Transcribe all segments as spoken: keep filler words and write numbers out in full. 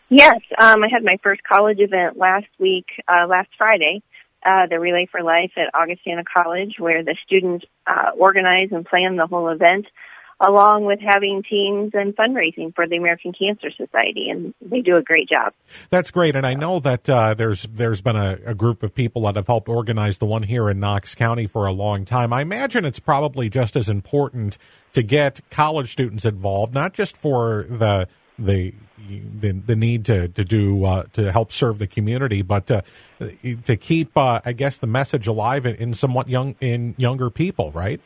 Yes, um, I had my first college event last week, uh, last Friday, uh, the Relay for Life at Augustana College, where the students uh, organize and plan the whole event, along with having teams and fundraising for the American Cancer Society, and they do a great job. That's great, and I know that uh, there's there's been a, a group of people that have helped organize the one here in Knox County for a long time. I imagine it's probably just as important to get college students involved, not just for the the the, the need to to do uh, to help serve the community, but uh, to keep, uh, I guess, the message alive in, in somewhat young in younger people, right?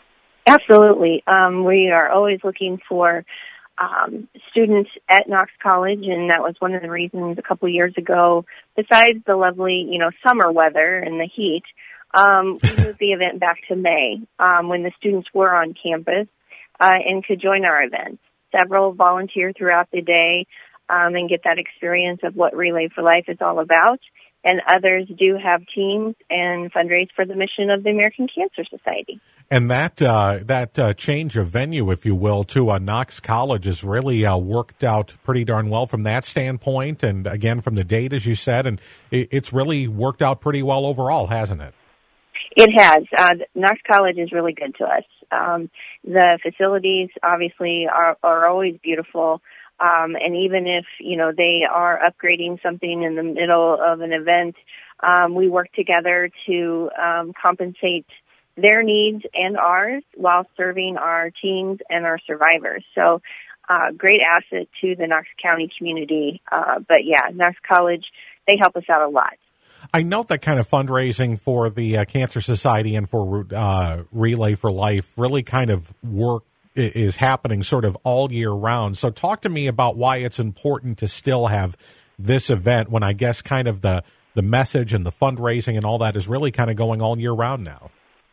Absolutely. Um, we are always looking for um, students at Knox College, and that was one of the reasons a couple of years ago, besides the lovely, you know, summer weather and the heat, um, we moved the event back to May um, when the students were on campus uh, and could join our event. Several volunteer throughout the day um, and get that experience of what Relay for Life is all about. And others do have teams and fundraise for the mission of the American Cancer Society. And that uh, that uh, change of venue, if you will, to uh, Knox College has really uh, worked out pretty darn well from that standpoint. And again, from the date, as you said, and it, it's really worked out pretty well overall, hasn't it? It has. Uh, Knox College is really good to us. Um, the facilities, obviously, are, are always beautiful. Um, and even if, you know, they are upgrading something in the middle of an event, um, we work together to um, compensate their needs and ours while serving our teams and our survivors. So uh, great asset to the Knox County community. Uh, but, yeah, Knox College, they help us out a lot. I note that kind of fundraising for the uh, Cancer Society and for uh, Relay for Life really kind of work is happening sort of all year round. So talk to me about why it's important to still have this event when I guess kind of the, the message and the fundraising and all that is really kind of going all year round now.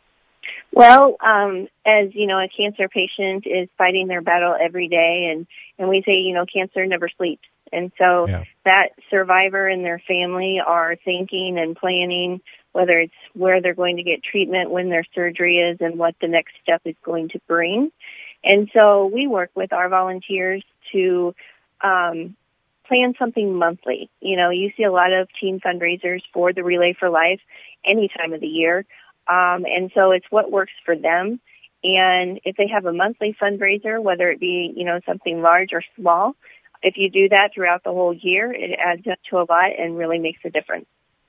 Well, um, as you know, a cancer patient is fighting their battle every day, and, and we say, you know, cancer never sleeps. And so yeah. that survivor and their family are thinking and planning whether it's where they're going to get treatment, when their surgery is, and what the next step is going to bring. And so we work with our volunteers to um, plan something monthly. You know, you see a lot of team fundraisers for the Relay for Life any time of the year. Um, and so it's what works for them. And if they have a monthly fundraiser, whether it be, you know, something large or small, if you do that throughout the whole year, it adds up to a lot and really makes a difference.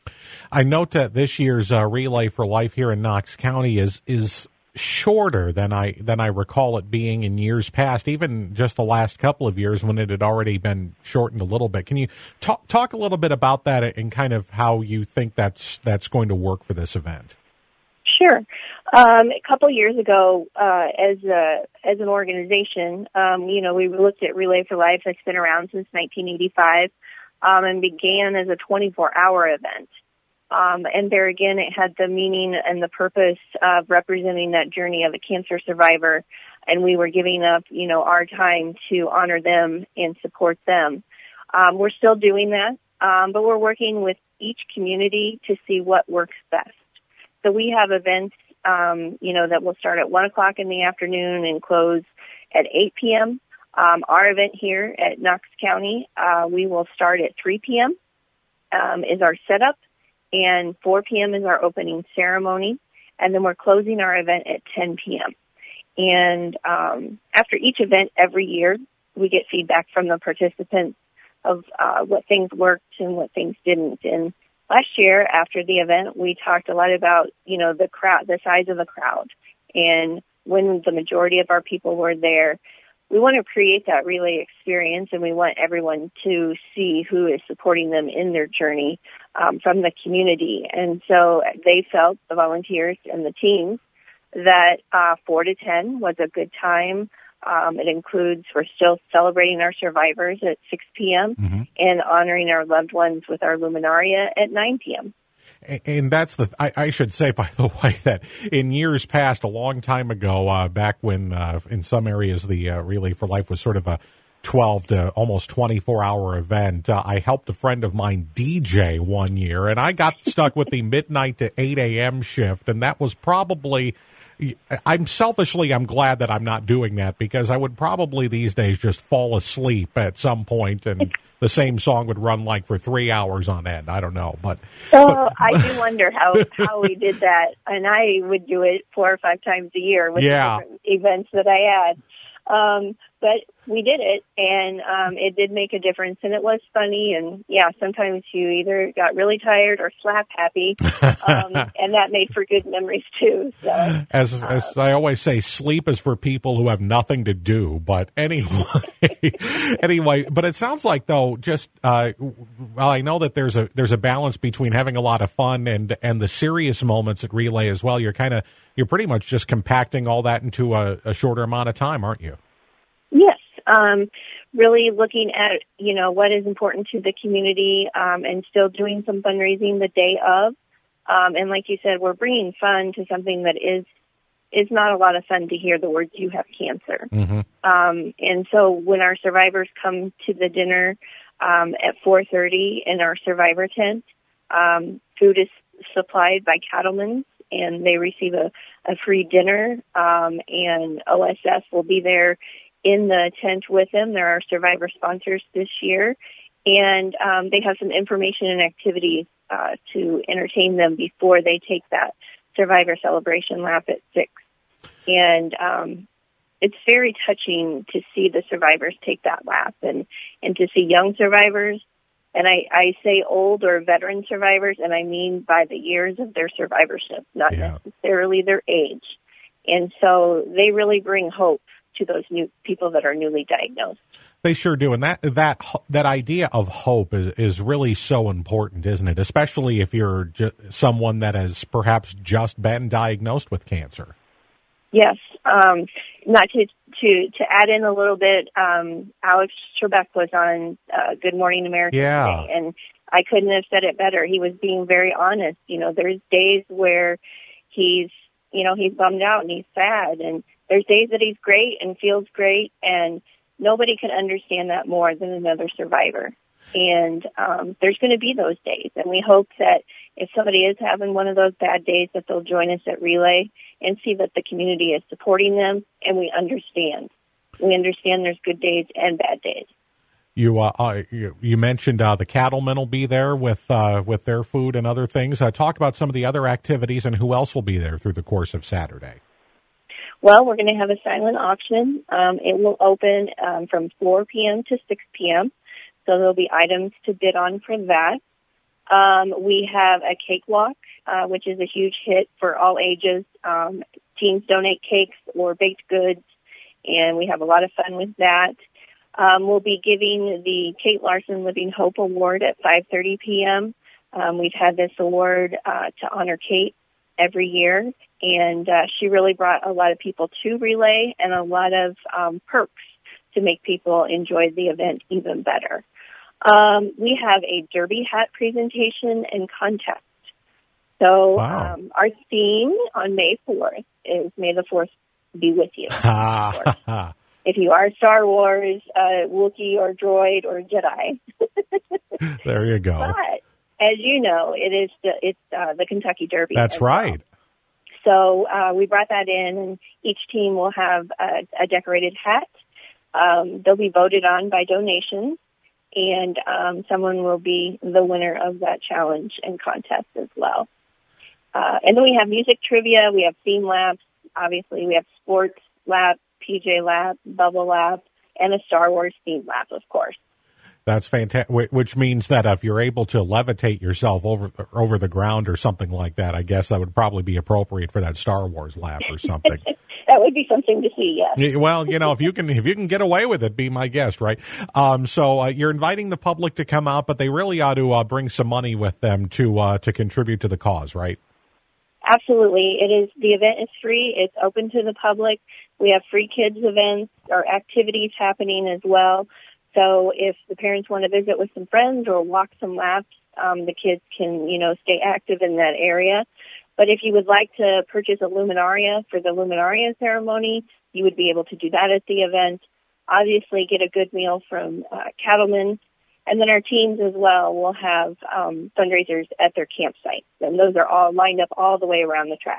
I note that this year's uh, Relay for Life here in Knox County is is shorter than I than I recall it being in years past, even just the last couple of years when it had already been shortened a little bit. Can you talk talk a little bit about that and kind of how you think that's that's going to work for this event? Sure. Um, a couple years ago, uh, as a, as an organization, um, you know, we looked at Relay for Life. That's been around since nineteen eighty-five, um, and began as a twenty-four hour event. Um, and there again, it had the meaning and the purpose of representing that journey of a cancer survivor, and we were giving up, you know, our time to honor them and support them. Um, we're still doing that, um, but we're working with each community to see what works best. So we have events, um, you know, that will start at one o'clock in the afternoon and close at eight p.m. Um, our event here at Knox County, uh, we will start at three p.m. Um, is our setup, and four p.m. is our opening ceremony, and then we're closing our event at ten p.m. And um, after each event every year, we get feedback from the participants of uh, what things worked and what things didn't. And last year, after the event, we talked a lot about, you know, the crowd, the size of the crowd. And when the majority of our people were there, we want to create that relay experience, and we want everyone to see who is supporting them in their journey um, from the community. And so they felt, the volunteers and the teams, that uh, four to ten was a good time. Um, it includes, we're still celebrating our survivors at six p.m. Mm-hmm. and honoring our loved ones with our luminaria at nine p.m. And that's the, I, I should say, by the way, that in years past, a long time ago, uh, back when uh, in some areas the uh, Relay for Life was sort of a twelve to almost twenty-four hour event, uh, I helped a friend of mine D J one year, and I got stuck with the midnight to eight a.m. shift, and that was probably I'm selfishly, I'm glad that I'm not doing that, because I would probably these days just fall asleep at some point, and the same song would run like for three hours on end. I don't know, but so but, I do wonder how how we did that, and I would do it four or five times a year with yeah. the different events that I had. Um, but we did it, and um, it did make a difference, and it was funny. And yeah, sometimes you either got really tired or slap happy, um, and that made for good memories too. So, as uh, as I always say, sleep is for people who have nothing to do. But anyway, anyway, but it sounds like though, just uh, well, I know that there's a there's a balance between having a lot of fun and and the serious moments at Relay as well. You're kind of you're pretty much just compacting all that into a, a shorter amount of time, aren't you? Yes. Um, really looking at, you know, what is important to the community, um, and still doing some fundraising the day of. Um, and like you said, we're bringing fun to something that is, is not a lot of fun to hear the words "you have cancer." Mm-hmm. Um, and so when our survivors come to the dinner, um, at four thirty in our survivor tent, um, food is supplied by Cattlemen's, and they receive a, a free dinner, um, and O S S will be there in the tent with them. They're our survivor sponsors this year, and um, they have some information and activities uh, to entertain them before they take that survivor celebration lap at six. And um, it's very touching to see the survivors take that lap, and, and to see young survivors. And I, I say old or veteran survivors, and I mean by the years of their survivorship, not yeah. necessarily their age. And so they really bring hope to those new people that are newly diagnosed. They sure do, and that that that idea of hope is is really so important, isn't it? Especially if you're ju- someone that has perhaps just been diagnosed with cancer. Yes, um, not to to to add in a little bit. Um, Alex Trebek was on uh, Good Morning America yeah. today, and I couldn't have said it better. He was being very honest. You know, there's days where he's you know he's bummed out and he's sad, and there's days that he's great and feels great, and nobody can understand that more than another survivor. And um, there's going to be those days, and we hope that if somebody is having one of those bad days, that they'll join us at Relay and see that the community is supporting them, and we understand. We understand there's good days and bad days. You uh, uh, you, you mentioned uh, the Cattlemen will be there with uh, with their food and other things. Uh, talk about some of the other activities and who else will be there through the course of Saturday. Well, we're going to have a silent auction. Um, it will open um, from four p.m. to six p.m., so there'll be items to bid on for that. Um, we have a cakewalk, uh, which is a huge hit for all ages. Um, teens donate cakes or baked goods, and we have a lot of fun with that. Um, we'll be giving the Kate Larson Living Hope Award at five thirty p.m. Um, we've had this award uh, to honor Kate every year, and uh, she really brought a lot of people to Relay and a lot of um, perks to make people enjoy the event even better. Um, we have a derby hat presentation and contest. So wow. um, our theme on May fourth is May the fourth be with you. If you are Star Wars, uh, Wookiee or droid or Jedi. There you go. But as you know, it is the, it's uh, the Kentucky Derby. That's right. Well. So uh, we brought that in, and each team will have a, a decorated hat. Um, they'll be voted on by donations, and um, someone will be the winner of that challenge and contest as well. Uh, and then we have music trivia. We have theme laps. Obviously, we have sports lap, P J lap, bubble lap, and a Star Wars theme lap, of course. That's fantastic, which means that if you're able to levitate yourself over over the ground or something like that, I guess that would probably be appropriate for that Star Wars lap or something. That would be something to see, yes. Well, you know, if you can if you can get away with it, be my guest, right? Um, so uh, you're inviting the public to come out, but they really ought to uh, bring some money with them to uh, to contribute to the cause, right? Absolutely. It is. The event is free. It's open to the public. We have free kids events or activities happening as well. So if the parents want to visit with some friends or walk some laps, um, the kids can, you know, stay active in that area. But if you would like to purchase a luminaria for the luminaria ceremony, you would be able to do that at the event. Obviously, get a good meal from uh, Cattlemen. And then our teams as well will have um, fundraisers at their campsites. And those are all lined up all the way around the track.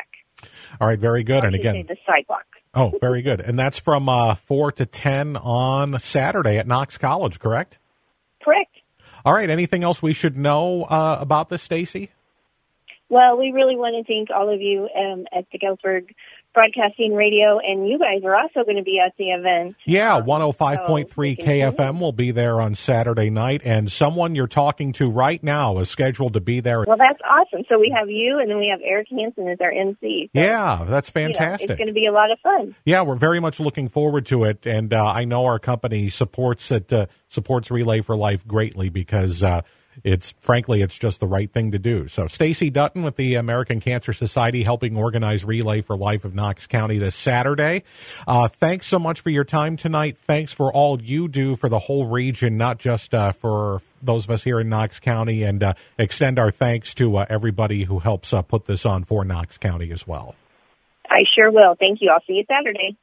All right, very good. I And should again, say the sidewalk. oh, very good. And that's from uh, four to ten on Saturday at Knox College, correct? Correct. All right. Anything else we should know uh, about this, Stacy? Well, we really want to thank all of you um, at the Galesburg Broadcasting Radio, and you guys are also going to be at the event. Yeah, um, one oh five point three so K F M will be there on Saturday night, and someone you're talking to right now is scheduled to be there. Well, that's awesome. So we have you, and then we have Eric Hansen as our M C. So, yeah, that's you know, fantastic. it's going to be a lot of fun. Yeah, we're very much looking forward to it, and uh, I know our company supports it, uh, supports Relay for Life greatly because uh, it's frankly it's just the right thing to do. So, Stacy Dutton with the American Cancer Society helping organize Relay for Life of Knox County this Saturday. Uh, thanks so much for your time tonight. Thanks for all you do for the whole region, not just uh, for those of us here in Knox County, and uh, extend our thanks to uh, everybody who helps uh, put this on for Knox County as well. I sure will. Thank you. I'll see you Saturday.